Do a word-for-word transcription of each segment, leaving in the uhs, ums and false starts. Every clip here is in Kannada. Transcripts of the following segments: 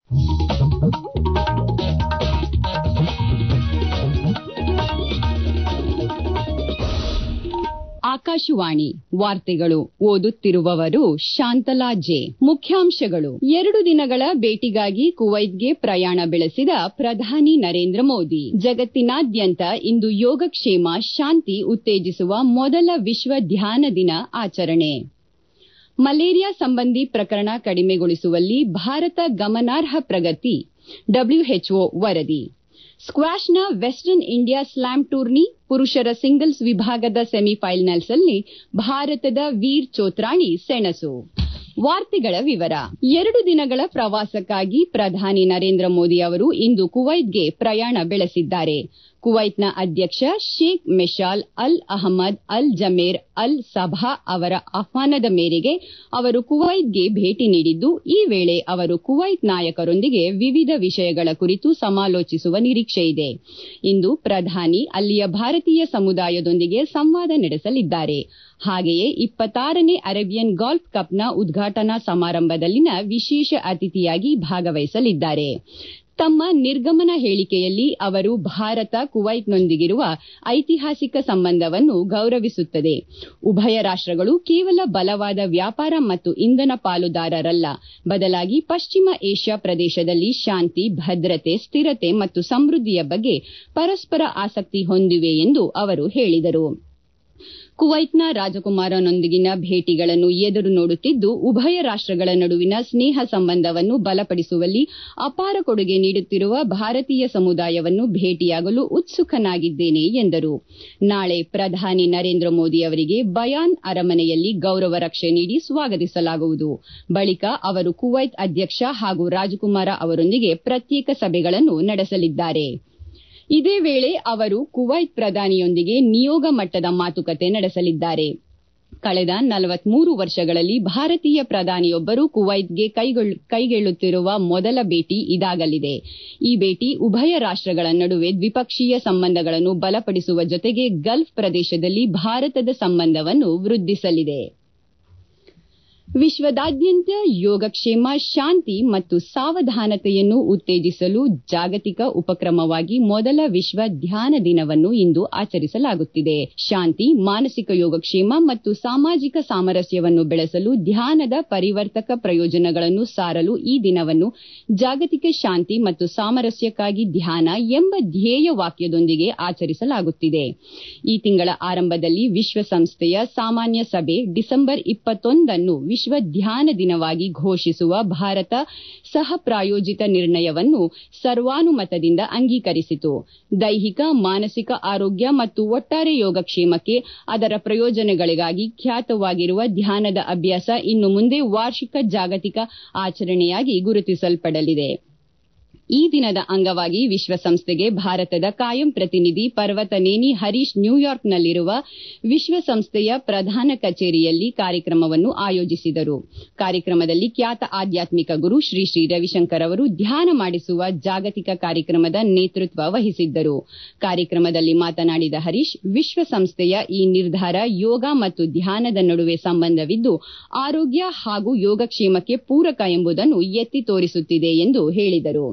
ಆಕಾಶವಾಣಿ ವಾರ್ತೆಗಳು ಓದುತ್ತಿರುವವರು ಶಾಂತಲಾ ಜೆ. ಮುಖ್ಯಾಂಶಗಳು. ಎರಡು ದಿನಗಳ ಭೇಟಿಗಾಗಿ ಕುವೈತ್ಗೆ ಪ್ರಯಾಣ ಬೆಳೆಸಿದ ಪ್ರಧಾನಿ ನರೇಂದ್ರ ಮೋದಿ. ಜಗತ್ತಿನಾದ್ಯಂತ ಇಂದು ಯೋಗಕ್ಷೇಮ, ಶಾಂತಿ ಉತ್ತೇಜಿಸುವ ಮೊದಲ ವಿಶ್ವ ಧ್ಯಾನ ದಿನ ಆಚರಣೆ. ಮಲೇರಿಯಾ ಸಂಬಂಧಿ ಪ್ರಕರಣ ಕಡಿಮೆಗೊಳಿಸುವಲ್ಲಿ ಭಾರತ ಗಮನಾರ್ಹ ಪ್ರಗತಿ, ಡಬ್ಲ್ಯೂಎಚ್ಒ ವರದಿ. ಸ್ಕ್ವಾಷ್ನ ವೆಸ್ಟರ್ನ್ ಇಂಡಿಯಾ ಸ್ಲಾಮ್ ಟೂರ್ನಿ ಪುರುಷರ ಸಿಂಗಲ್ಸ್ ವಿಭಾಗದ ಸೆಮಿಫೈನಲ್ಸ್ನಲ್ಲಿ ಭಾರತದ ವೀರ್ ಚೋತ್ರಾಣಿ ಸೆಣಸು. ವಾರ್ತೆಗಳ ವಿವರ. ಎರಡು ದಿನಗಳ ಪ್ರವಾಸಕ್ಕಾಗಿ ಪ್ರಧಾನಿ ನರೇಂದ್ರ ಮೋದಿ ಅವರು ಇಂದು ಕುವೈತ್ಗೆ ಪ್ರಯಾಣ ಬೆಳೆಸಿದ್ದಾರೆ. ಕುವೈತ್ನ ಅಧ್ಯಕ್ಷ ಶೇಖ್ ಮೆಶಾಲ್ ಅಲ್ ಅಹಮದ್ ಅಲ್ ಜಮೇರ್ ಅಲ್ ಸಬಾ ಅವರ ಆಹ್ವಾನದ ಮೇರೆಗೆ ಅವರು ಕುವೈತ್ಗೆ ಭೇಟಿ ನೀಡಿದ್ದು, ಈ ವೇಳೆ ಅವರು ಕುವೈತ್ ನಾಯಕರೊಂದಿಗೆ ವಿವಿಧ ವಿಷಯಗಳ ಕುರಿತು ಸಮಾಲೋಚಿಸುವ ನಿರೀಕ್ಷೆಯಿದೆ. ಇಂದು ಪ್ರಧಾನಿ ಅಲ್ಲಿಯ ಭಾರತೀಯ ಸಮುದಾಯದೊಂದಿಗೆ ಸಂವಾದ ನಡೆಸಲಿದ್ದಾರೆ. ಹಾಗೆಯೇ ಇಪ್ಪತ್ತಾರನೇ ಅರೇಬಿಯನ್ ಗಾಲ್ಫ್ ಕಪ್ನ ಉದ್ಘಾಟನಾ ಸಮಾರಂಭದಲ್ಲಿನ ವಿಶೇಷ ಅತಿಥಿಯಾಗಿ ಭಾಗವಹಿಸಲಿದ್ದಾರೆ. ತಮ್ಮ ನಿರ್ಗಮನ ಹೇಳಿಕೆಯಲ್ಲಿ ಅವರು ಭಾರತ ಕುವೈತ್ನೊಂದಿಗಿರುವ ಐತಿಹಾಸಿಕ ಸಂಬಂಧವನ್ನು ಗೌರವಿಸುತ್ತದೆ. ಉಭಯ ರಾಷ್ಟಗಳು ಕೇವಲ ಬಲವಾದ ವ್ಯಾಪಾರ ಮತ್ತು ಇಂಧನ ಪಾಲುದಾರರಲ್ಲ, ಬದಲಾಗಿ ಪಶ್ಚಿಮ ಏಷ್ಯಾ ಪ್ರದೇಶದಲ್ಲಿ ಶಾಂತಿ, ಭದ್ರತೆ, ಸ್ಥಿರತೆ ಮತ್ತು ಸಮೃದ್ಧಿಯ ಬಗ್ಗೆ ಪರಸ್ಪರ ಆಸಕ್ತಿ ಹೊಂದಿವೆ ಎಂದು ಅವರು ಹೇಳಿದರು. ಕುವೈತ್ನ ರಾಜಕುಮಾರನೊಂದಿಗಿನ ಭೇಟಿಗಳನ್ನು ಎದುರು ನೋಡುತ್ತಿದ್ದು, ಉಭಯ ರಾಷ್ಟಗಳ ನಡುವಿನ ಸ್ನೇಹ ಸಂಬಂಧವನ್ನು ಬಲಪಡಿಸುವಲ್ಲಿ ಅಪಾರ ಕೊಡುಗೆ ನೀಡುತ್ತಿರುವ ಭಾರತೀಯ ಸಮುದಾಯವನ್ನು ಭೇಟಿಯಾಗಲು ಉತ್ಸುಕನಾಗಿದ್ದೇನೆ ಎಂದರು. ನಾಳೆ ಪ್ರಧಾನಿ ನರೇಂದ್ರ ಮೋದಿ ಅವರಿಗೆ ಬಯಾನ್ ಅರಮನೆಯಲ್ಲಿ ಗೌರವ ರಕ್ಷೆ ನೀಡಿ ಸ್ವಾಗತಿಸಲಾಗುವುದು. ಬಳಿಕ ಅವರು ಕುವೈತ್ ಅಧ್ಯಕ್ಷ ಹಾಗೂ ರಾಜಕುಮಾರ ಅವರೊಂದಿಗೆ ಪ್ರತ್ಯೇಕ ಸಭೆಗಳನ್ನು ನಡೆಸಲಿದ್ದಾರೆ. ಇದೇ ವೇಳೆ ಅವರು ಕುವೈತ್ ಪ್ರಧಾನಿಯೊಂದಿಗೆ ನಿಯೋಗ ಮಟ್ಟದ ಮಾತುಕತೆ ನಡೆಸಲಿದ್ದಾರೆ. ಕಳೆದ ನಲವತ್ಮೂರು ವರ್ಷಗಳಲ್ಲಿ ಭಾರತೀಯ ಪ್ರಧಾನಿಯೊಬ್ಬರು ಕುವೈತ್ಗೆ ಕೈಗೊಳ್ಳುತ್ತಿರುವ ಮೊದಲ ಭೇಟಿ ಇದಾಗಲಿದೆ. ಈ ಭೇಟಿ ಉಭಯ ರಾಷ್ಟಗಳ ನಡುವೆ ದ್ವಿಪಕ್ಷೀಯ ಸಂಬಂಧಗಳನ್ನು ಬಲಪಡಿಸುವ ಜೊತೆಗೆ ಗಲ್ಫ್ ಪ್ರದೇಶದಲ್ಲಿ ಭಾರತದ ಸಂಬಂಧವನ್ನು ವೃದ್ಧಿಸಲಿದೆ. ವಿಶ್ವದಾದ್ಯಂತ ಯೋಗಕ್ಷೇಮ, ಶಾಂತಿ ಮತ್ತು ಸಾವಧಾನತೆಯನ್ನು ಉತ್ತೇಜಿಸಲು ಜಾಗತಿಕ ಉಪಕ್ರಮವಾಗಿ ಮೊದಲ ವಿಶ್ವ ಧ್ಯಾನ ದಿನವನ್ನು ಇಂದು ಆಚರಿಸಲಾಗುತ್ತಿದೆ. ಶಾಂತಿ, ಮಾನಸಿಕ ಯೋಗಕ್ಷೇಮ ಮತ್ತು ಸಾಮಾಜಿಕ ಸಾಮರಸ್ಯವನ್ನು ಬೆಳೆಸಲು ಧ್ಯಾನದ ಪರಿವರ್ತಕ ಪ್ರಯೋಜನಗಳನ್ನು ಸಾರಲು ಈ ದಿನವನ್ನು ಜಾಗತಿಕ ಶಾಂತಿ ಮತ್ತು ಸಾಮರಸ್ಯಕ್ಕಾಗಿ ಧ್ಯಾನ ಎಂಬ ಧ್ಯೇಯ ವಾಕ್ಯದೊಂದಿಗೆ ಆಚರಿಸಲಾಗುತ್ತಿದೆ. ಈ ತಿಂಗಳ ಆರಂಭದಲ್ಲಿ ವಿಶ್ವಸಂಸ್ಥೆಯ ಸಾಮಾನ್ಯ ಸಭೆ ಡಿಸೆಂಬರ್ ಇಪ್ಪತ್ತೊಂದನ್ನು ವಿಶ್ವ ಧ್ಯಾನ ದಿನವಾಗಿ ಘೋಷಿಸುವ ಭಾರತ ಸಹ ಪ್ರಾಯೋಜಿತ ನಿರ್ಣಯವನ್ನು ಸರ್ವಾನುಮತದಿಂದ ಅಂಗೀಕರಿಸಿತು. ದೈಹಿಕ, ಮಾನಸಿಕ ಆರೋಗ್ಯ ಮತ್ತು ಒಟ್ಟಾರೆ ಯೋಗಕ್ಷೇಮಕ್ಕೆ ಅದರ ಪ್ರಯೋಜನಗಳಿಗಾಗಿ ಖ್ಯಾತವಾಗಿರುವ ಧ್ಯಾನದ ಅಭ್ಯಾಸ ಇನ್ನು ಮುಂದೆ ವಾರ್ಷಿಕ ಜಾಗತಿಕ ಆಚರಣೆಯಾಗಿ ಗುರುತಿಸಲ್ಪಡಲಿದೆ. ಈ ದಿನದ ಅಂಗವಾಗಿ ವಿಶ್ವಸಂಸ್ಥೆಗೆ ಭಾರತದ ಕಾಯಂ ಪ್ರತಿನಿಧಿ ಪರ್ವತನೇನಿ ಹರೀಶ್ ನ್ಯೂಯಾರ್ಕ್ನಲ್ಲಿರುವ ವಿಶ್ವಸಂಸ್ಥೆಯ ಪ್ರಧಾನ ಕಚೇರಿಯಲ್ಲಿ ಕಾರ್ಯಕ್ರಮವನ್ನು ಆಯೋಜಿಸಿದರು. ಕಾರ್ಯಕ್ರಮದಲ್ಲಿ ಖ್ಯಾತ ಆಧ್ಯಾತ್ಮಿಕ ಗುರು ಶ್ರೀ ಶ್ರೀ ರವಿಶಂಕರ್ ಅವರು ಧ್ಯಾನ ಮಾಡಿಸುವ ಜಾಗತಿಕ ಕಾರ್ಯಕ್ರಮದ ನೇತೃತ್ವ ವಹಿಸಿದ್ದರು. ಕಾರ್ಯಕ್ರಮದಲ್ಲಿ ಮಾತನಾಡಿದ ಹರೀಶ್, ವಿಶ್ವಸಂಸ್ಥೆಯ ಈ ನಿರ್ಧಾರ ಯೋಗ ಮತ್ತು ಧ್ಯಾನದ ನಡುವೆ ಸಂಬಂಧವಿದ್ದು ಆರೋಗ್ಯ ಹಾಗೂ ಯೋಗಕ್ಷೇಮಕ್ಕೆ ಪೂರಕ ಎಂಬುದನ್ನು ಎತ್ತಿ ತೋರಿಸುತ್ತಿದೆ ಎಂದು ಹೇಳಿದರು.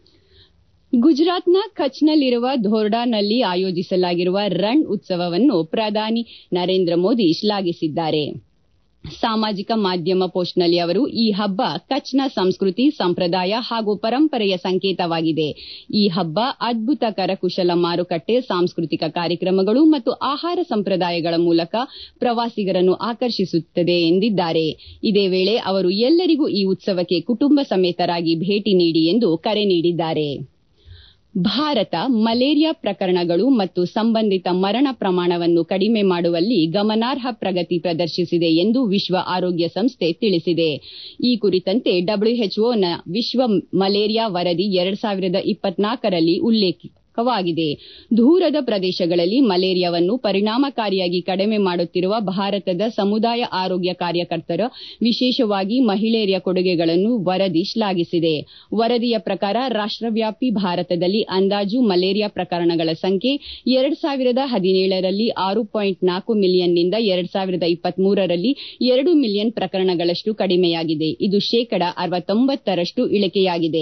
ಗುಜರಾತ್ನ ಕಚ್ನಲ್ಲಿರುವ ಧೋರ್ಡಾನಲ್ಲಿ ಆಯೋಜಿಸಲಾಗಿರುವ ರಣ್ ಉತ್ಸವವನ್ನು ಪ್ರಧಾನಿ ನರೇಂದ್ರ ಮೋದಿ ಶ್ಲಾಘಿಸಿದ್ದಾರೆ. ಸಾಮಾಜಿಕ ಮಾಧ್ಯಮ ಪೋಸ್ಟ್ನಲ್ಲಿ ಅವರು, ಈ ಹಬ್ಬ ಕಚ್ನ ಸಂಸ್ಕೃತಿ, ಸಂಪ್ರದಾಯ ಹಾಗೂ ಪರಂಪರೆಯ ಸಂಕೇತವಾಗಿದೆ. ಈ ಹಬ್ಬ ಅದ್ಭುತ ಕರಕುಶಲ ಮಾರುಕಟ್ಟೆ, ಸಾಂಸ್ಕೃತಿಕ ಕಾರ್ಯಕ್ರಮಗಳು ಮತ್ತು ಆಹಾರ ಸಂಪ್ರದಾಯಗಳ ಮೂಲಕ ಪ್ರವಾಸಿಗರನ್ನು ಆಕರ್ಷಿಸುತ್ತದೆ ಎಂದಿದ್ದಾರೆ. ಇದೇ ವೇಳೆ ಅವರು ಎಲ್ಲರಿಗೂ ಈ ಉತ್ಸವಕ್ಕೆ ಕುಟುಂಬ ಸಮೇತರಾಗಿ ಭೇಟಿ ನೀಡಿ ಎಂದು ಕರೆ ನೀಡಿದ್ದಾರೆ. ಭಾರತ ಮಲೇರಿಯಾ ಪ್ರಕರಣಗಳು ಮತ್ತು ಸಂಬಂಧಿತ ಮರಣ ಪ್ರಮಾಣವನ್ನು ಕಡಿಮೆ ಮಾಡುವಲ್ಲಿ ಗಮನಾರ್ಹ ಪ್ರಗತಿ ಪ್ರದರ್ಶಿಸಿದೆ ಎಂದು ವಿಶ್ವ ಆರೋಗ್ಯ ಸಂಸ್ಥೆ ತಿಳಿಸಿದೆ. ಈ ಕುರಿತಂತೆ ಡಬ್ಲ್ಯೂಎಚ್ಒನ ವಿಶ್ವ ಮಲೇರಿಯಾ ವರದಿ ಎರಡು ಸಾವಿರದ ಇಪ್ಪತ್ನಾಲ್ಕರಲ್ಲಿ ಉಲ್ಲೇಖ ದಾಖವಾಗಿದೆ. ದೂರದ ಪ್ರದೇಶಗಳಲ್ಲಿ ಮಲೇರಿಯಾವನ್ನು ಪರಿಣಾಮಕಾರಿಯಾಗಿ ಕಡಿಮೆ ಮಾಡುತ್ತಿರುವ ಭಾರತದ ಸಮುದಾಯ ಆರೋಗ್ಯ ಕಾರ್ಯಕರ್ತರ, ವಿಶೇಷವಾಗಿ ಮಹಿಳೆಯರ ಕೊಡುಗೆಗಳನ್ನು ವರದಿ ಶ್ಲಾಘಿಸಿದೆ. ವರದಿಯ ಪ್ರಕಾರ ರಾಷ್ಟ್ರವ್ಯಾಪಿ ಭಾರತದಲ್ಲಿ ಅಂದಾಜು ಮಲೇರಿಯಾ ಪ್ರಕರಣಗಳ ಸಂಖ್ಯೆ ಎರಡು ಸಾವಿರದ ಹದಿನೇಳರಲ್ಲಿ ಆರು ಪಾಯಿಂಟ್ ನಾಲ್ಕು ಮಿಲಿಯನ್ನಿಂದ ಎರಡು ಸಾವಿರದ ಇಪ್ಪತ್ಮೂರರಲ್ಲಿ ಎರಡು ಮಿಲಿಯನ್ ಪ್ರಕರಣಗಳಷ್ಟು ಕಡಿಮೆಯಾಗಿದೆ. ಇದು ಶೇಕಡ ಅರವತ್ತೊಂಬತ್ತರಷ್ಟು ಇಳಿಕೆಯಾಗಿದೆ.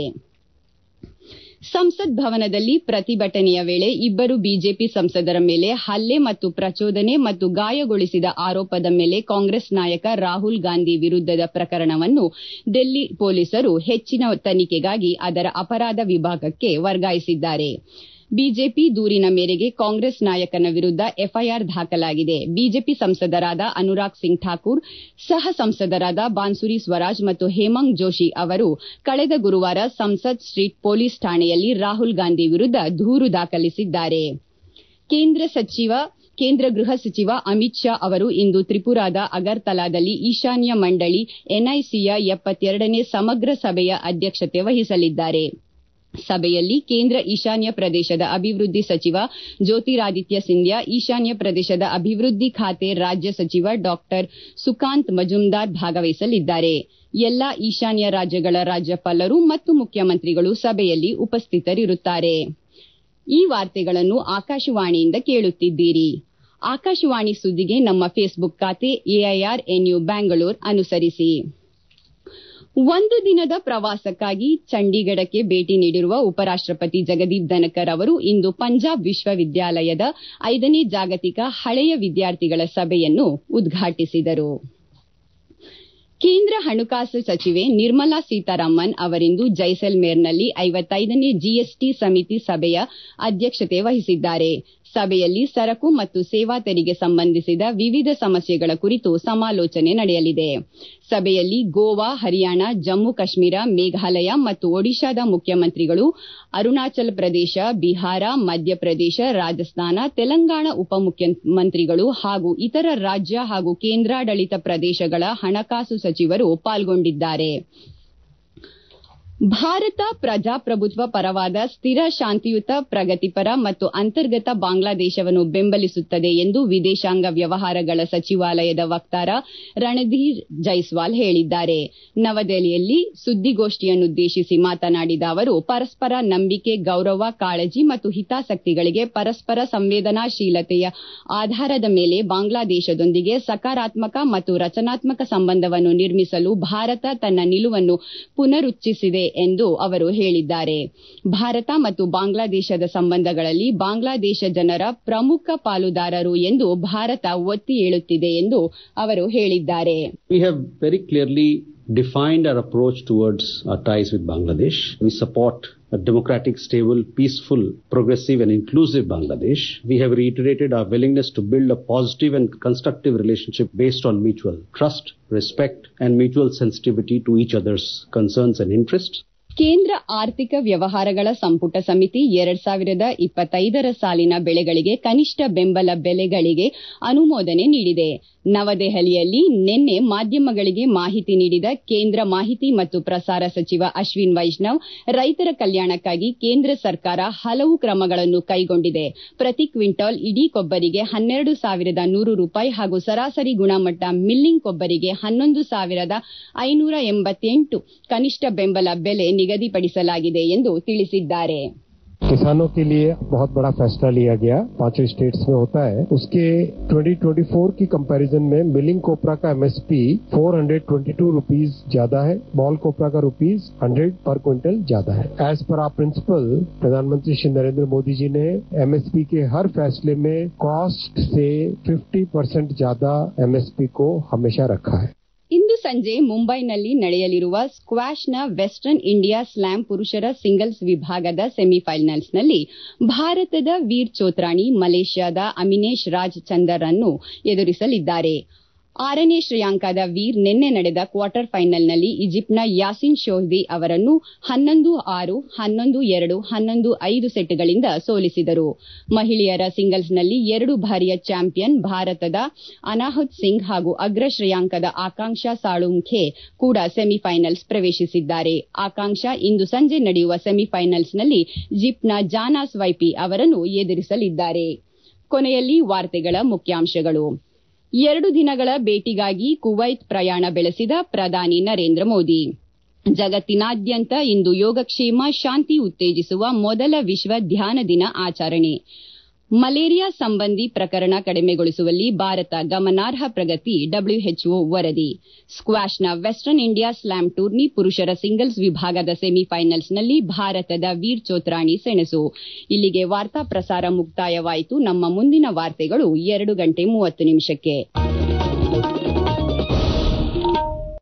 ಸಂಸತ್ ಭವನದಲ್ಲಿ ಪ್ರತಿಭಟನೆಯ ವೇಳೆ ಇಬ್ಬರು ಬಿಜೆಪಿ ಸಂಸದರ ಮೇಲೆ ಹಲ್ಲೆ ಮತ್ತು ಪ್ರಚೋದನೆ ಮತ್ತು ಗಾಯಗೊಳಿಸಿದ ಆರೋಪದ ಮೇಲೆ ಕಾಂಗ್ರೆಸ್ ನಾಯಕ ರಾಹುಲ್ ಗಾಂಧಿ ವಿರುದ್ಧದ ಪ್ರಕರಣವನ್ನು ದಿಲ್ಲಿ ಪೊಲೀಸರು ಹೆಚ್ಚಿನ ತನಿಖೆಗಾಗಿ ಅದರ ಅಪರಾಧ ವಿಭಾಗಕ್ಕೆ ವರ್ಗಾಯಿಸಿದ್ದಾರೆ. ಬಿಜೆಪಿ ದೂರಿನ ಮೇರೆಗೆ ಕಾಂಗ್ರೆಸ್ ನಾಯಕನ ವಿರುದ್ಧ ಎಫ್ಐಆರ್ ದಾಖಲಾಗಿದೆ. ಬಿಜೆಪಿ ಸಂಸದರಾದ ಅನುರಾಗ್ ಸಿಂಗ್ ಠಾಕೂರ್, ಸಹ ಸಂಸದರಾದ ಬಾನ್ಸುರಿ ಸ್ವರಾಜ್ ಮತ್ತು ಹೇಮಂತ್ ಜೋಶಿ ಅವರು ಕಳೆದ ಗುರುವಾರ ಸಂಸತ್ ಸ್ಟ್ರೀಟ್ ಪೊಲೀಸ್ ಠಾಣೆಯಲ್ಲಿ ರಾಹುಲ್ ಗಾಂಧಿ ವಿರುದ್ಧ ದೂರು ದಾಖಲಿಸಿದ್ದಾರೆ. ಕೇಂದ್ರ ಗೃಹ ಸಚಿವ ಅಮಿತ್ ಶಾ ಅವರು ಇಂದು ತ್ರಿಪುರಾದ ಅಗರ್ತಲಾದಲ್ಲಿ ಈಶಾನ್ಯ ಮಂಡಳಿ ಎನ್ಐಸಿಯ ಎಪ್ಪತ್ತೆರಡನೇ ಸಮಗ್ರ ಸಭೆಯ ಅಧ್ಯಕ್ಷತೆ ವಹಿಸಲಿದ್ದಾರೆ. ಸಭೆಯಲ್ಲಿ ಕೇಂದ್ರ ಈಶಾನ್ಯ ಪ್ರದೇಶದ ಅಭಿವೃದ್ಧಿ ಸಚಿವ ಜ್ಯೋತಿರಾದಿತ್ಯ ಸಿಂಧ್ಯಾ, ಈಶಾನ್ಯ ಪ್ರದೇಶದ ಅಭಿವೃದ್ಧಿ ಖಾತೆ ರಾಜ್ಯ ಸಚಿವ ಡಾ ಸುಕಾಂತ್ ಮಜುಂದಾರ್ ಭಾಗವಹಿಸಲಿದ್ದಾರೆ. ಎಲ್ಲಾ ಈಶಾನ್ಯ ರಾಜ್ಯಗಳ ರಾಜ್ಯಪಾಲರು ಮತ್ತು ಮುಖ್ಯಮಂತ್ರಿಗಳು ಸಭೆಯಲ್ಲಿ ಉಪಸ್ಥಿತರಿರುತ್ತಾರೆ. ಈ ವಾರ್ತೆಗಳನ್ನು ಆಕಾಶವಾಣಿಯಿಂದ ಕೇಳುತ್ತಿದ್ದೀರಿ. ಆಕಾಶವಾಣಿ ಸುದ್ದಿಗೆ ನಮ್ಮ ಫೇಸ್ಬುಕ್ ಖಾತೆ ಎಐಆರ್ ಎನ್ಯು ಬ್ಯಾಂಗಳೂರು ಅನುಸರಿಸಿ. ಒಂದು ದಿನದ ಪ್ರವಾಸಕ್ಕಾಗಿ ಚಂಡೀಗಢಕ್ಕೆ ಭೇಟಿ ನೀಡಿರುವ ಉಪರಾಷ್ಟಪತಿ ಜಗದೀಪ್ ಧನಕರ್ ಅವರು ಇಂದು ಪಂಜಾಬ್ ವಿಶ್ವವಿದ್ಯಾಲಯದ ಐದನೇ ಜಾಗತಿಕ ಹಳೆಯ ವಿದ್ಯಾರ್ಥಿಗಳ ಸಭೆಯನ್ನು ಉದ್ಘಾಟಿಸಿದರು. ಕೇಂದ್ರ ಹಣಕಾಸು ಸಚಿವೆ ನಿರ್ಮಲಾ ಸೀತಾರಾಮನ್ ಅವರಿಂದು ಜೈಸಲ್ಮೇರ್ನಲ್ಲಿ ಐವತ್ತೈದನೇ ಜಿಎಸ್ಟಿ ಸಮಿತಿ ಸಭೆಯ ಅಧ್ಯಕ್ಷತೆ ವಹಿಸಿದ್ದಾರೆ. ಸಭೆಯಲ್ಲಿ ಸರಕು ಮತ್ತು ಸೇವಾ ತೆರಿಗೆ ಸಂಬಂಧಿಸಿದ ವಿವಿಧ ಸಮಸ್ಯೆಗಳ ಕುರಿತು ಸಮಾಲೋಚನೆ ನಡೆಯಲಿದೆ. ಸಭೆಯಲ್ಲಿ ಗೋವಾ, ಹರಿಯಾಣ, ಜಮ್ಮು ಕಾಶ್ಮೀರ, ಮೇಘಾಲಯ ಮತ್ತು ಒಡಿಶಾದ ಮುಖ್ಯಮಂತ್ರಿಗಳು, ಅರುಣಾಚಲ ಪ್ರದೇಶ, ಬಿಹಾರ, ಮಧ್ಯಪ್ರದೇಶ, ರಾಜಸ್ಥಾನ, ತೆಲಂಗಾಣ ಉಪಮುಖ್ಯಮಂತ್ರಿಗಳು ಹಾಗೂ ಇತರ ರಾಜ್ಯ ಹಾಗೂ ಕೇಂದ್ರಾಡಳಿತ ಪ್ರದೇಶಗಳ ಹಣಕಾಸು ಸಚಿವರು ಪಾಲ್ಗೊಂಡಿದ್ದಾರೆ. ಭಾರತ ಪ್ರಜಾಪ್ರಭುತ್ವ ಪರವಾದ ಸ್ಥಿರ, ಶಾಂತಿಯುತ, ಪ್ರಗತಿಪರ ಮತ್ತು ಅಂತರ್ಗತ ಬಾಂಗ್ಲಾದೇಶವನ್ನು ಬೆಂಬಲಿಸುತ್ತದೆ ಎಂದು ವಿದೇಶಾಂಗ ವ್ಯವಹಾರಗಳ ಸಚಿವಾಲಯದ ವಕ್ತಾರ ರಣಧೀರ್ ಜೈಸ್ವಾಲ್ ಹೇಳಿದ್ದಾರೆ. ನವದೆಹಲಿಯಲ್ಲಿ ಸುದ್ದಿಗೋಷ್ಠಿಯನ್ನುದ್ದೇಶಿಸಿ ಮಾತನಾಡಿದ ಅವರು, ಪರಸ್ಪರ ನಂಬಿಕೆ, ಗೌರವ, ಕಾಳಜಿ ಮತ್ತು ಹಿತಾಸಕ್ತಿಗಳಿಗೆ ಪರಸ್ಪರ ಸಂವೇದನಾಶೀಲತೆಯ ಆಧಾರದ ಮೇಲೆ ಬಾಂಗ್ಲಾದೇಶದೊಂದಿಗೆ ಸಕಾರಾತ್ಮಕ ಮತ್ತು ರಚನಾತ್ಮಕ ಸಂಬಂಧವನ್ನು ನಿರ್ಮಿಸಲು ಭಾರತ ತನ್ನ ನಿಲುವನ್ನು ಪುನರುಚ್ಚರಿಸಿದೆ ಎಂದು ಅವರು ಹೇಳಿದ್ದಾರೆ. ಭಾರತ ಮತ್ತು ಬಾಂಗ್ಲಾದೇಶದ ಸಂಬಂಧಗಳಲ್ಲಿ ಬಾಂಗ್ಲಾದೇಶ ಜನರ ಪ್ರಮುಖ ಪಾಲುದಾರರು ಎಂದು ಭಾರತ ಒತ್ತಿ ಹೇಳುತ್ತಿದೆ ಎಂದು ಅವರು ಹೇಳಿದ್ದಾರೆ. We have very clearly defined our approach towards our ties with Bangladesh. We support a democratic, stable, peaceful, progressive and inclusive Bangladesh. We have reiterated our willingness to build a positive and constructive relationship based on mutual trust, respect and mutual sensitivity to each other's concerns and interests. ಕೇಂದ್ರ ಆರ್ಥಿಕ ವ್ಯವಹಾರಗಳ ಸಂಪುಟ ಸಮಿತಿ ಎರಡ್ ಸಾವಿರದ ಇಪ್ಪತ್ತೈದರ ಸಾಲಿನ ಬೆಳೆಗಳಿಗೆ ಕನಿಷ್ಠ ಬೆಂಬಲ ಬೆಲೆಗಳಿಗೆ ಅನುಮೋದನೆ ನೀಡಿದೆ. ನವದೆಹಲಿಯಲ್ಲಿ ನಿನ್ನೆ ಮಾಧ್ಯಮಗಳಿಗೆ ಮಾಹಿತಿ ನೀಡಿದ ಕೇಂದ್ರ ಮಾಹಿತಿ ಮತ್ತು ಪ್ರಸಾರ ಸಚಿವ ಅಶ್ವಿನ್ ವೈಷ್ಣವ್, ರೈತರ ಕಲ್ಯಾಣಕ್ಕಾಗಿ ಕೇಂದ್ರ ಸರ್ಕಾರ ಹಲವು ಕ್ರಮಗಳನ್ನು ಕೈಗೊಂಡಿದೆ. ಪ್ರತಿ ಕ್ವಿಂಟಾಲ್ ಇಡೀ ಕೊಬ್ಬರಿಗೆ ಹನ್ನೆರಡು ಸಾವಿರದ ನೂರು ರೂಪಾಯಿ ಹಾಗೂ ಸರಾಸರಿ ಗುಣಮಟ್ಟ ಮಿಲ್ಲಿಂಗ್ ಕೊಬ್ಬರಿಗೆ ಹನ್ನೊಂದು ಸಾವಿರದ ಐನೂರ ಎಂಬತ್ತೆಂಟು ಕನಿಷ್ಠ ಬೆಂಬಲ ಬೆಲೆ ನಿಗದಿಪಡಿಸಲಾಗಿದೆ ಎಂದು ತಿಳಿಸಿದ್ದಾರೆ. किसानों के लिए बहुत बड़ा फैसला लिया गया, पांचों स्टेट्स में होता है. उसके दो हज़ार चौबीस की कंपैरिजन में मिलिंग कोपरा का एमएसपी चार सौ बाईस रुपीस ज्यादा है, मॉल कोपरा का रुपीस सौ पर क्विंटल ज्यादा है. एज पर आवर प्रिंसिपल, प्रधानमंत्री श्री नरेंद्र मोदी जी ने एमएसपी के हर फैसले में कॉस्ट से पचास परसेंट ज्यादा एमएसपी को हमेशा रखा है. ಇಂದು ಸಂಜೆ ಮುಂಬೈನಲ್ಲಿ ನಡೆಯಲಿರುವ ಸ್ಕ್ವಾಷ್ನ ವೆಸ್ಟರ್ನ್ ಇಂಡಿಯಾ ಸ್ಲಾಮ್ ಪುರುಷರ ಸಿಂಗಲ್ಸ್ ವಿಭಾಗದ ಸೆಮಿಫೈನಲ್ಸ್ನಲ್ಲಿ ಭಾರತದ ವೀರ್ ಚೋತ್ರಾಣಿ ಮಲೇಷ್ಯಾದ ಅಮಿನೇಶ್ ರಾಜ್ ಚಂದರ್ ಅನ್ನು ಎದುರಿಸಲಿದ್ದಾರೆ. ಆರನೇ ಶ್ರೇಯಾಂಕದ ವೀರ್ ನಿನ್ನೆ ನಡೆದ ಕ್ವಾರ್ಟರ್ ಫೈನಲ್ನಲ್ಲಿ ಈಜಿಪ್ಟ್ನ ಯಾಸಿನ್ ಶೋಹ್ದಿ ಅವರನ್ನು ಹನ್ನೊಂದು ಆರು ಹನ್ನೊಂದು ಎರಡು ಹನ್ನೊಂದು ಐದು ಸೆಟ್ಗಳಿಂದ ಸೋಲಿಸಿದರು. ಮಹಿಳೆಯರ ಸಿಂಗಲ್ಸ್ನಲ್ಲಿ ಎರಡು ಬಾರಿಯ ಚಾಂಪಿಯನ್ ಭಾರತದ ಅನಾಹುತ್ ಸಿಂಗ್ ಹಾಗೂ ಅಗ್ರ ಶ್ರೇಯಾಂಕದ ಆಕಾಂಕ್ಷಾ ಸಾಳುಂಖೆ ಕೂಡ ಸೆಮಿಫೈನಲ್ಸ್ ಪ್ರವೇಶಿಸಿದ್ದಾರೆ. ಆಕಾಂಕ್ಷಾ ಇಂದು ಸಂಜೆ ನಡೆಯುವ ಸೆಮಿಫೈನಲ್ಸ್ನಲ್ಲಿ ಈಜಿಪ್ಟ್ನ ಜಾನಾಸ್ ವೈಪಿ ಅವರನ್ನು ಎದುರಿಸಲಿದ್ದಾರೆ. ಕೊನೆಯಲ್ಲಿ ವಾರ್ತೆಗಳ ಮುಖ್ಯಾಂಶಗಳು. ಎರಡು ದಿನಗಳ ಭೇಟಿಗಾಗಿ ಕುವೈತ್ ಪ್ರಯಾಣ ಬೆಳೆಸಿದ ಪ್ರಧಾನಿ ನರೇಂದ್ರ ಮೋದಿ. ಜಗತ್ತಿನಾದ್ಯಂತ ಇಂದು ಯೋಗಕ್ಷೇಮ, ಶಾಂತಿ ಉತ್ತೇಜಿಸುವ ಮೊದಲ ವಿಶ್ವ ಧ್ಯಾನ ದಿನ ಆಚರಣೆ. ಮಲೇರಿಯಾ ಸಂಬಂಧಿ ಪ್ರಕರಣ ಕಡಿಮೆಗೊಳಿಸುವಲ್ಲಿ ಭಾರತ ಗಮನಾರ್ಹ ಪ್ರಗತಿ, ಡಬ್ಲ್ಯೂಎಚ್ಒ ವರದಿ. ಸ್ಕ್ವಾಷ್ನ ವೆಸ್ಟರ್ನ್ ಇಂಡಿಯಾ ಸ್ಲಾಮ್ ಟೂರ್ನಿ ಪುರುಷರ ಸಿಂಗಲ್ಸ್ ವಿಭಾಗದ ಸೆಮಿಫೈನಲ್ಸ್ನಲ್ಲಿ ಭಾರತದ ವೀರ್ ಚೋತ್ರಾಣಿ ಸೆಣಸು. ಇಲ್ಲಿಗೆ ವಾರ್ತಾ ಪ್ರಸಾರ ಮುಕ್ತಾಯವಾಯಿತು. ನಮ್ಮ ಮುಂದಿನ ವಾರ್ತೆಗಳು ಎರಡು ಗಂಟೆ ಮೂವತ್ತು ನಿಮಿಷಕ್ಕೆ.